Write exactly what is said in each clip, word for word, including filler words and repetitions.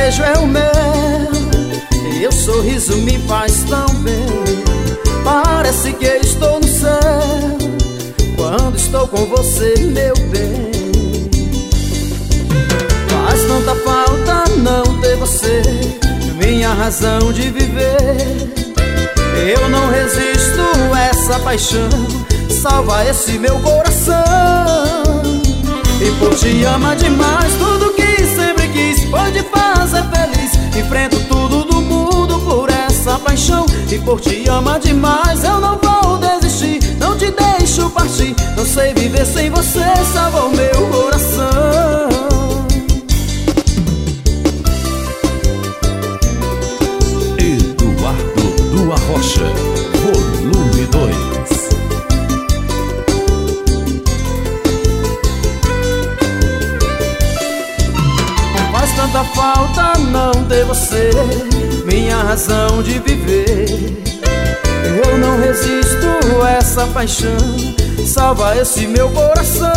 beijo é o mel e o sorriso me faz tão bem. Parece que estou no céu quando estou com você, meu bem. Faz tanta falta não ter você, minha razão de viver. Eu não resisto a essa paixão, salva esse meu coração. E por te amar demais, tudo que sempre quis pode fazer feliz. Enfrento tudo do mundo por essa paixão. E por te amar demais eu não vou desistir, não te deixo partir. Não sei viver sem você, salva o meu coração. Eduardo do Arrocha, volume dois. Faz tanta falta não ter você, minha razão de viver. Eu não resisto a essa paixão, salva esse meu coração.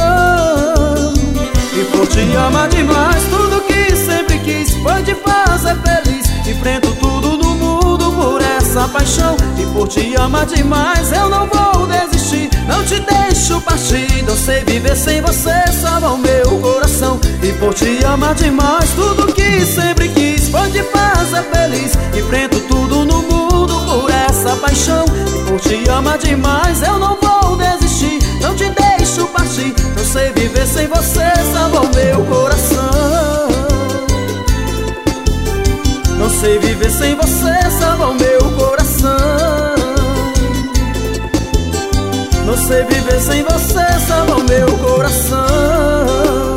E por te amar demais, tudo que sempre quis pode fazer feliz. Enfrento tudo no mundo por essa paixão. E por te amar demais eu não vou desistir, não te deixo partir. Não sei viver sem você, salva o meu coração. E por te amar demais, tudo que sempre quis pode fazer feliz. Enfrento tudo no mundo por essa paixão. E por te amar demais eu não vou desistir, não te deixo partir. Não sei viver sem você, salva o meu coração. Não sei viver sem você, salva o meu coração. Não sei viver sem você, salva o meu coração.